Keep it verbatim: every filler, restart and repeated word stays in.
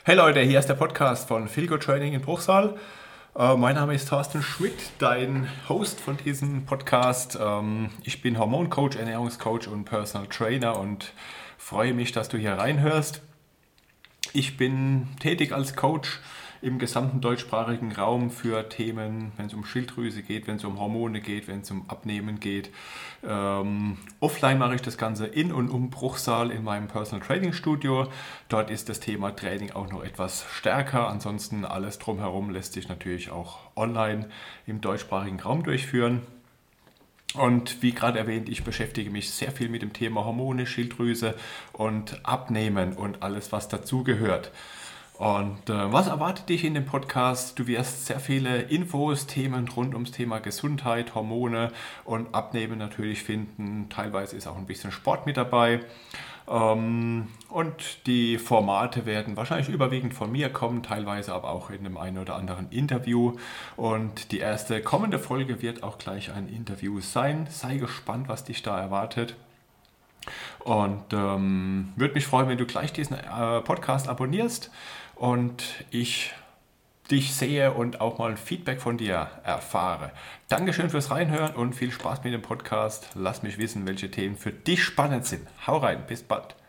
Hey Leute, hier ist der Podcast von Feel Good Training in Bruchsal. Äh, mein Name ist Thorsten Schmidt, dein Host von diesem Podcast. Ähm, ich bin Hormoncoach, Ernährungscoach und Personal Trainer und freue mich, dass du hier reinhörst. Ich bin tätig als Coach im gesamten deutschsprachigen Raum für Themen, wenn es um Schilddrüse geht, wenn es um Hormone geht, wenn es um Abnehmen geht. Ähm, offline mache ich das Ganze in und um Bruchsal in meinem Personal Training Studio. Dort ist das Thema Training auch noch etwas stärker. Ansonsten alles drumherum lässt sich natürlich auch online im deutschsprachigen Raum durchführen. Und wie gerade erwähnt, ich beschäftige mich sehr viel mit dem Thema Hormone, Schilddrüse und Abnehmen und alles, was dazugehört. Und äh, was erwartet dich in dem Podcast? Du wirst sehr viele Infos, Themen rund ums Thema Gesundheit, Hormone und Abnehmen natürlich finden. Teilweise ist auch ein bisschen Sport mit dabei. Ähm, und die Formate werden wahrscheinlich überwiegend von mir kommen, teilweise aber auch in einem einen oder anderen Interview. Und die erste kommende Folge wird auch gleich ein Interview sein. Sei gespannt, was dich da erwartet. Und ähm, würde mich freuen, wenn du gleich diesen äh, Podcast abonnierst und ich dich sehe und auch mal ein Feedback von dir erfahre. Dankeschön fürs Reinhören und viel Spaß mit dem Podcast. Lass mich wissen, welche Themen für dich spannend sind. Hau rein, bis bald.